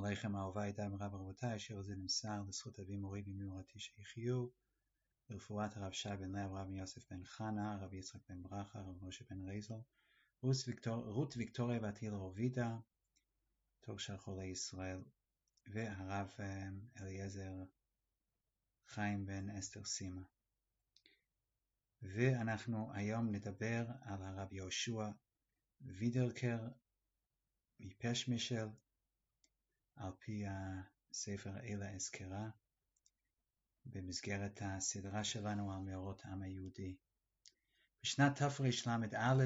עליכם אהובה ידע מרב רבותיי, אשר זה נמסר לזכות אבי מורי ומורתי שיחיו, לרפואת הרב שי בן לב, רב יוסף בן חנה, רב יצחק בן ברכה, רב משה בן רייזל, רות ויקטוריה ועטיל רובידה, תור של חולי ישראל, והרב אליעזר חיים בן אסתר סימה. ואנחנו היום נדבר על הרב יהושע וידרקר מפשמישל, על פי הספר אלה אזכרה, במסגרת הסדרה שלנו על מאורות העם היהודי. בשנת תרל"א,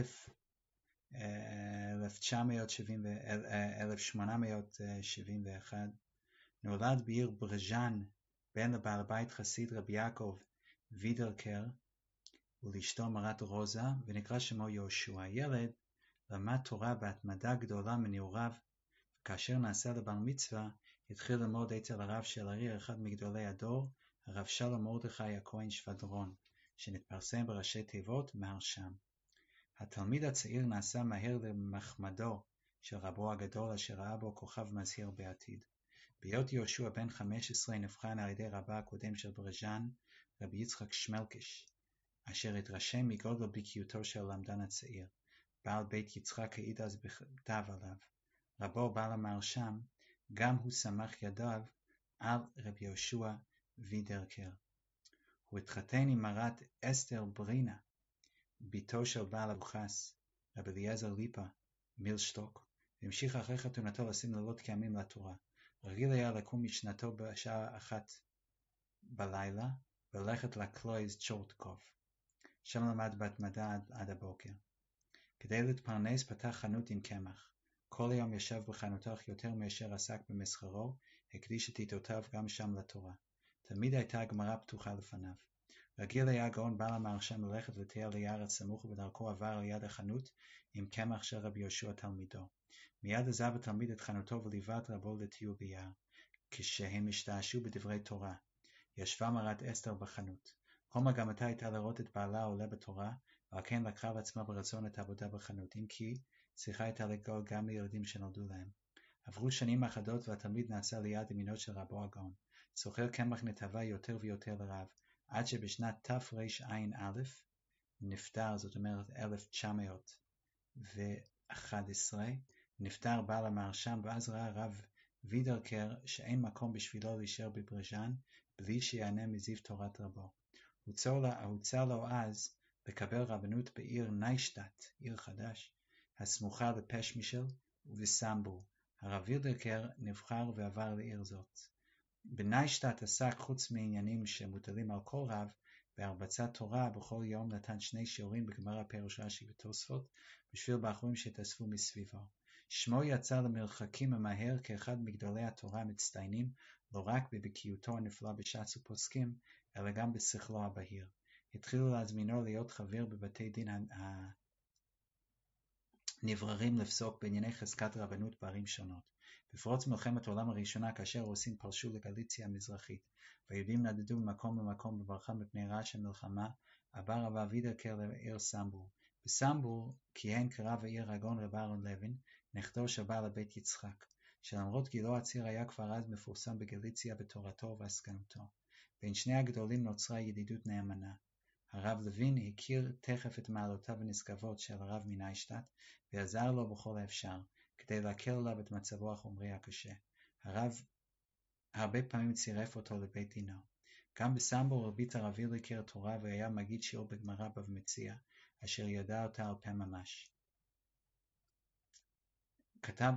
1871, נולד בעיר ברז'אן בן לבעל בית חסיד רבי יעקב וידרקר ולאשתו מרת רוזה, ונקרא שמו יהושע. הילד למד תורה בהתמדה גדולה מנעוריו, כאשר נעשה לבר מצווה התחיל ללמוד אצל הרב של העיר, אחד מגדולי הדור, הרב שלום מרדכי הכהן שבדרון, שנתפרסם בראשי תיבות מהרש"ם. התלמיד הצעיר נעשה מהר למחמדו של רבו הגדול, אשר ראה בו כוכב מזהיר בעתיד. בהיות יהושע בן 15 נבחן על ידי רבה הקודם של ברז'אן, רבי יצחק שמלקש, אשר התרשם מגודל בקיאותו של הלמדן הצעיר. בעל בית יצחק העיד אז בכתב עליו. רבו בעל המהרש"ם, גם הוא סמך ידיו על רבי יהושע וידרקר. הוא התחתן עם מרת אסתר ברינה, ביתו של בעל אבוחס, רבי אליעזר ליפה מילשטוק, והמשיך אחרי חתונתו לשים לילות כימים לתורה. רגיל היה לקום משנתו בשעה 1 בלילה וללכת לקלויז צ'ורטקוב. שם למד בהתמדה עד הבוקר. כדי להתפרנס פתח חנות עם קמח. כל היום ישב בחנותו יותר מאשר עסק במסחרו, הקדיש את עתותיו גם שם לתורה. תמיד הייתה הגמרא פתוחה לפניו. רגיל היה הגאון בעל המהרש"ם ללכת לטייל ליער הסמוך, ובדרכו עבר על יד החנות עם קמח של רבי יהושע תלמידו. מיד עזב התלמיד את חנותו וליווה את רבו לטיול ביער. כשהם השתעשעו בדברי תורה, ישבה מרת אסתר בחנות. כל מגמתה הייתה לראות את בעלה עולה בתורה, ועל כן לקחה לעצמה ברצון את העבודה בחנות, אם כי צריכה הייתה לגאול גם לילדים שנולדו להם. עברו שנים אחדות והתלמיד נעשה ליד ימינו של רבו הגאון. סוחר קמח נתהווה יותר ויותר לרב, עד שבשנת תרע"א נפטר, זאת אומרת 1911, נפטר בעל המהרש"ם, ואז ראה רב וידרקר שאין מקום בשבילו להישאר בברז'אן בלי שיענה מזיו תורת רבו. הוצע לו אז לקבל רבנות בעיר ניישטט, עיר חדש, הסמוכה לפשמישל ובסמבול. הרב וידרקר נבחר ועבר לעיר זאת. בניישטט עסק, חוץ מעניינים שמוטלים על כל רב, בהרבצת תורה. בכל יום נתן 2 שיעורים בגמרא, פירוש רש"י ותוספות, בשביל בחורים שהתאספו מסביבו. שמו יצא למרחקים ממהר כאחד מגדולי התורה המצטיינים, לא רק בבקיאותו הנפלא בש"ס ופוסקים, אלא גם בשכלו הבהיר. התחילו להזמינו להיות חבר בבתי דין הנבררים לפסוק בענייני חזקת רבנות בערים שונות. בפרוץ מלחמת העולם הראשונה, כאשר הרוסים פלשו לגליציה המזרחית, והיהודים נדדו ממקום למקום בברחם מפני רעש המלחמה, עבר רב וידרקר לעיר סמבול. בסמבול כיהן כרב העיר הגאון רב אהרון לוין, נכדו של בעל הבית יצחק, שלמרות גילו הצעיר היה כבר אז מפורסם בגליציה בתורתו והשכלתו. בין שני הגדולים נוצרה ידידות נאמנה. הרב לוין הכיר תכף את מעלותיו הנשגבות של הרב מניישטט, ועזר לו בכל האפשר, כדי להקל עליו את מצבו החומרי הקשה. הרב הרבה פעמים צירף אותו לבית דינו. גם בסמבול הרבית הרב וידרקר תורה, והיה מגיד שיעור בגמרא בבא מציעא, אשר ידע אותה על פה ממש. כתב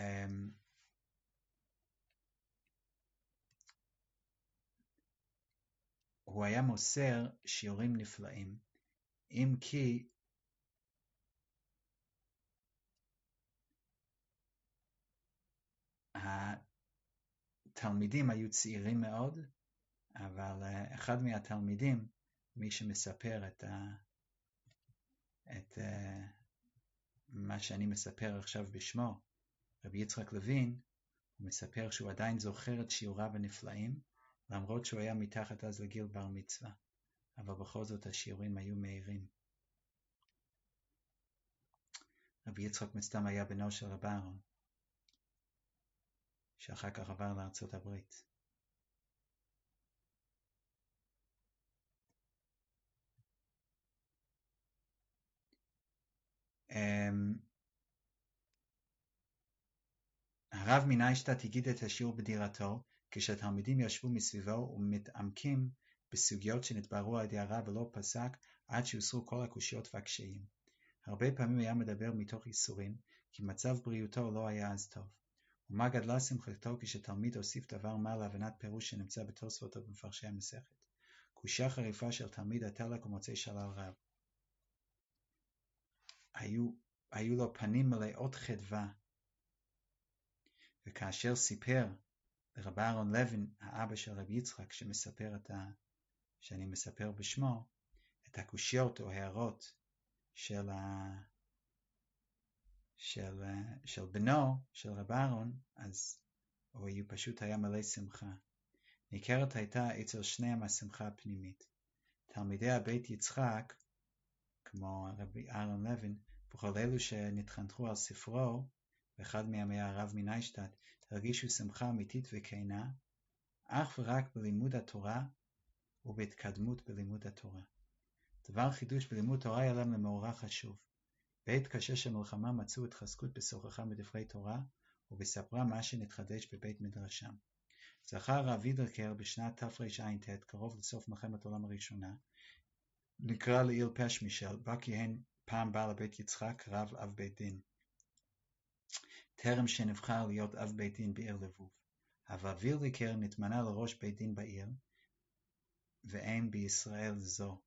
הוא היה מוסר שיעורים נפלאים, אם כי התלמידים היו צעירים מאוד, אבל אחד מהתלמידים, מי שמספר את מה שאני מספר עכשיו בשמו, רבי יצחק לוין, הוא מספר שהוא עדיין זוכר את שיעוריו הנפלאים, למרות שהוא היה מתחת אז לגיל בר מצווה, אבל בכל זאת השיעורים היו מהירים. רבי יצחק מסתם היה בנו של רב אהרון. שאחר כך עבר לארצות הברית. הרב מניישטט הגיד את השיעור בדירתו, כשהתלמידים ישבו מסביבו ומתעמקים בסוגיות שנתבררו על ידי הרב ולא פסק עד שהוסרו כל הקושיות והקשיים. הרבה פעמים היה מדבר מתוך ייסורים, כי מצב בריאותו לא היה אז טוב. ומה גדלה שמחתו כשתלמיד הוסיף דבר מה להבנת פירוש שנמצא בתוספות ובמפרשי המסכת. קושיה חריפה של תלמיד התלק ומוצא שלל רב. היו לו פנים מלאות חדווה, וכאשר סיפר לרב אהרון לוין, האבא של רב יצחק, שאני מספר בשמו, את הקושיות או הערות של בנו, של רב אהרון, אז הוא פשוט היה מלא שמחה. ניכרת הייתה אצל שניהם השמחה הפנימית. תלמידי הבית יצחק, כמו רבי אהרון לוין, וכל אלו שנתחנכו על ספרו, ואחד מהם היה הרב מניישטט, הרגישו שמחה אמיתית וכנה, אך ורק בלימוד התורה ובהתקדמות בלימוד התורה. דבר חידוש בלימוד תורה היה להם למאורע חשוב. בעת קשה של מלחמה מצאו התחזקות בשוחחם בדברי תורה, ובספרה מה שנתחדש בבית מדרשם. זכר הרב וידרקר בשנת תרע"ט, קרוב לסוף מלחמת העולם הראשונה, נקרא לעיר פשמישל, בה כיהן פעם בעל הבית יצחק, רב אב בית דין. טרם שנבחר להיות אב בית דין בעיר לבוב. הרב וידרקר נתמנה לראש בית דין בעיר, ואין בישראל זו.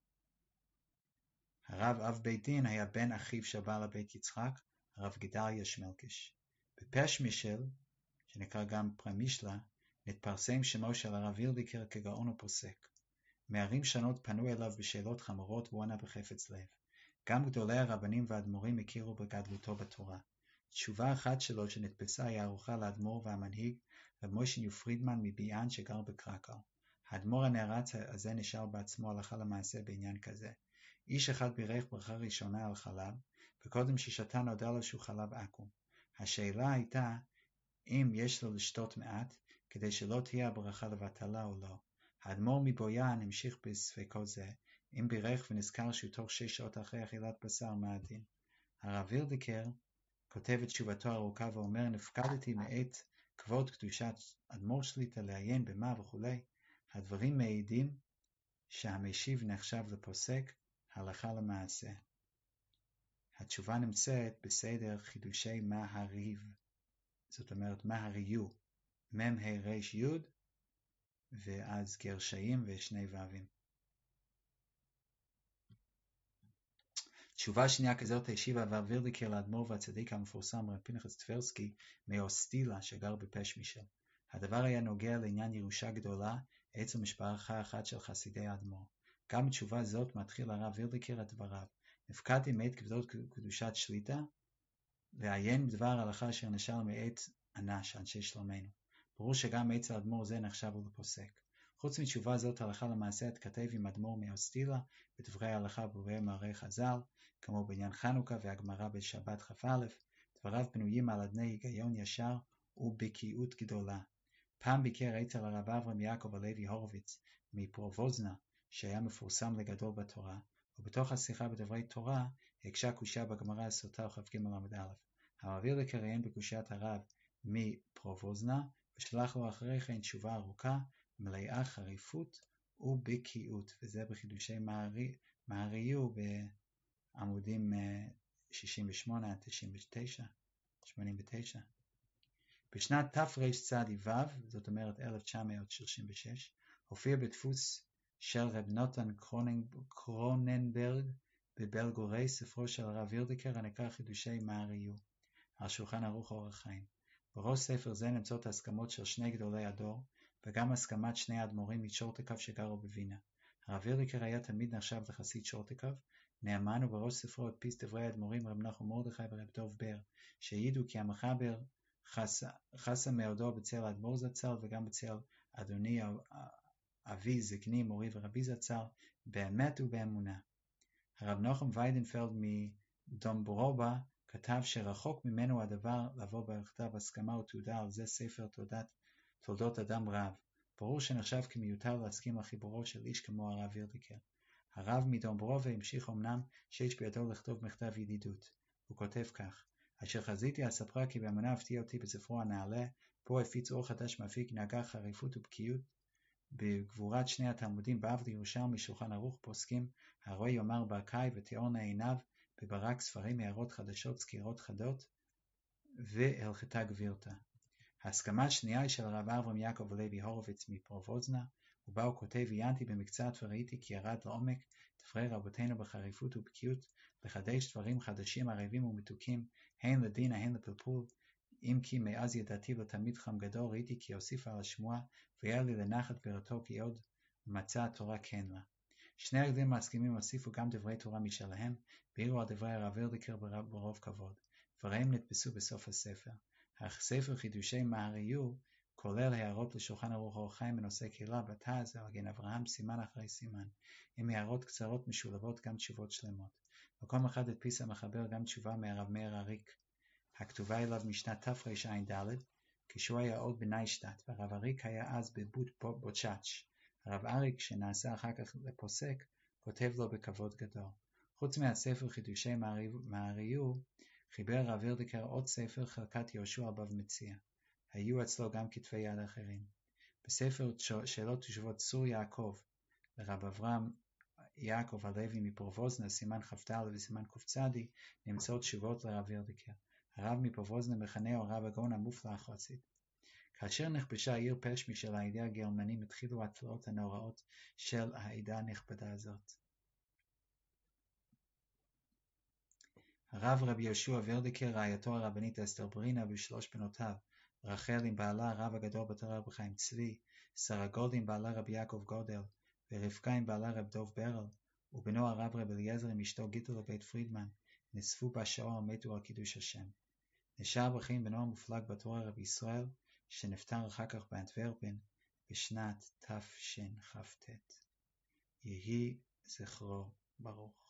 הרב אב בית דין היה בן אחיו של בעל הבית יצחק, הרב גדליה שמלקש. בפשמישל, שנקרא גם פרמישלה, נתפרסם שמו של הרב וידרקר כגאון ופוסק. מערים שונות פנו אליו בשאלות חמורות והוא ענה בחפץ לב. גם גדולי הרבנים והאדמו"רים הכירו בגדלותו בתורה. תשובה אחת שלו שנתפסה היה ערוכה לאדמו"ר והמנהיג רב מוישה פרידמן מביאן שגר בקרקו. האדמו"ר הנערץ הזה נשאר בעצמו הלכה למעשה בעניין כזה. איש אחד בירך ברכה ראשונה על חלב, וקודם ששתה נודע לו שהוא חלב עקום. השאלה הייתה אם יש לו לשתות מעט, כדי שלא תהיה הברכה לבטלה או לא. האדמו"ר מבויאן המשיך בספקו זה, אם בירך ונזכר שהוא תוך 6 שעות אחרי אכילת בשר מהדין. הרב וידרקר כותב את תשובתו ארוכה ואומר, נפקדתי מעת כבוד קדושת אדמו"ר שליט"א לעיין במה וכו'. הדברים מעידים שהמשיב נחשב לפוסק הלכה למעשה. התשובה נמצאת בסדר חידושי מהרי"ב, זאת אומרת מהרי"ו, מ"ה רי"ש י' ואז גרשיים ושני ו"ים. תשובה שנייה כזאת השיבה הרב וידרקר לאדמו"ר והצדיק המפורסם רב פנחס טברסקי מאוסטילה שגר בפשמישל. הדבר היה נוגע לעניין ירושה גדולה אצל משפחה אחת של חסידי האדמו"ר. גם בתשובה זאת מתחיל הרב וידרקר את דבריו. נפקדתי מעת כבדות קדושת שליט"א לעיין בדבר הלכה אשר נשאר מעת אנש, אנשי שלומנו. ברור שגם אצל אדמו"ר זה נחשב לפוסק. חוץ מתשובה זאת הלכה למעשה התכתב עם אדמו"ר מאוסטילה בדברי ההלכה ברורי מאמרי חז"ל, כמו בעניין חנוכה והגמרא בשבת כ"א, דבריו בנויים על אדני היגיון ישר ובקיאות גדולה. פעם ביקר אצל הרב אברהם יעקב הלוי הורוביץ מפרובוזנה, שהיה מפורסם לגדול בתורה, ובתוך השיחה בדברי תורה הקשה קושיה בגמרא הסוטה כ"ג ל"א. הרב וידרקר עיין בקושיית הרב מפרובוזנה ושלח לו אחרי כן תשובה ארוכה מלאה חריפות ובקיאות, וזה בחידושי מהרי"ו בעמודים 68 עד 89. בשנת תרצ"ו, זאת אומרת 1936, הופיע בדפוס של רב נתן קרוננברג בבלגורי ספרו של הרב וידרקר הנקרא חידושי מהרי"ו, על שולחן ערוך אור החיים. בראש ספר זה נמצאות ההסכמות של 2 גדולי הדור, וגם הסכמת 2 האדמו"רים מצ'ורטקוב שגרו בווינה. הרב וידרקר היה תמיד נחשב לחסיד צ'ורטקוב, נאמן ובראש ספרו הדפיס דברי האדמו"רים רב נחום מרדכי ורב דב בר, שהעידו כי המחבר חסה מאודו בצל האדמו"ר זצ"ל וגם בצל אדוני אבי זקני מורי ורבי זצ"ל באמת ובאמונה. הרב נחום ויידנפלד מדומברובה כתב שרחוק ממנו הדבר לבוא בכתב הסכמה ותעודה על זה ספר תולדות אדם רב. ברור שנחשב כמיותר להסכים לחיבורו של איש כמו הרב וירדיקר. הרב מדומברוב המשיך אמנם שיש בידו לכתוב מכתב ידידות. הוא כותב כך: אשר חזיתי אספרה כי באמונה הפתיע אותי בספרו הנעלה, פה הפיץ אור חדש מפיק נהגה חריפות ובקיאות בגבורת שני התלמודים בבלי ירושלמי שולחן ערוך פוסקים הרואה יאמר ברקאי ותיאורנה עיניו בברק ספרים הערות חדשות סקירות חדות והלכתה גבירתה. ההסכמה השנייה היא של הרב אברהם יעקב הלוי הורוביץ מפרובוזנה, ובה הוא כותב: עיינתי במקצת וראיתי כי ירד לעומק דברי רבותינו בחריפות ובקיאות לחדש דברים חדשים ערבים ומתוקים הן לדינה הן לפלפול, אם כי מאז ידעתי לתלמיד חם גדול ראיתי כי הוסיף על השמועה והיה לי לנחת בראותו כי עוד מצא התורה כן לה. שני הגדולים המסכימים הוסיפו גם דברי תורה משלהם, והעירו על דברי הרב וירדיקר ברוב כבוד, וראיהם נתפסו בסוף הספר. הספר חידושי מהרי"ל כולל הערות לשולחן ערוך אור החיים בנושא קהילה בתז על גן אברהם סימן אחרי סימן, עם הערות קצרות משולבות גם תשובות שלמות. מקום אחד הדפיס המחבר גם תשובה מהרב מאיר אריק, הכתובה אליו משנת תרע"ד, כשהוא היה עוד בניישטט, והרב אריק היה אז בבוצ'אץ'. הרב אריק, שנעשה אחר כך לפוסק, כותב לו בכבוד גדול. חוץ מהספר חידושי מהרי"ל, חיבר הרב וירדיקר עוד ספר חלקת יהושע בב מציע. היו אצלו גם כתבי יד אחרים. בספר שאלות ותשובות צור יעקב לרב אברהם יעקב הלוי מפרובוזנה סימן כ"ד וסימן קצ"ד נמצאות תשובות לרב וירדיקר. הרב מפרובוזנה מכנהו הרב הגאון המופלא החסיד. כאשר נכבשה העיר פשמי של העדה הגרמנים התחילו התפילות הנוראות של העדה הנכבדה הזאת. הרב רבי יהושע וירדיקר, רעייתו הרבנית אסתר ברינה ושלוש בנותיו, רחל עם בעלה הרב הגדול בתורה רבי חיים צבי, שרה גולד עם בעלה רבי יעקב גודל, ורבקה עם בעלה רב דוב ברל, ובנו הרב רבי אליעזר עם אשתו גיטל לבית פרידמן, נאספו בשעור ומתו על קידוש השם. נשאר בחיים בנו המופלג בתורה רבי ישראל, שנפטר אחר כך באנטוורפן בשנת תשכ"ט. יהי זכרו ברוך.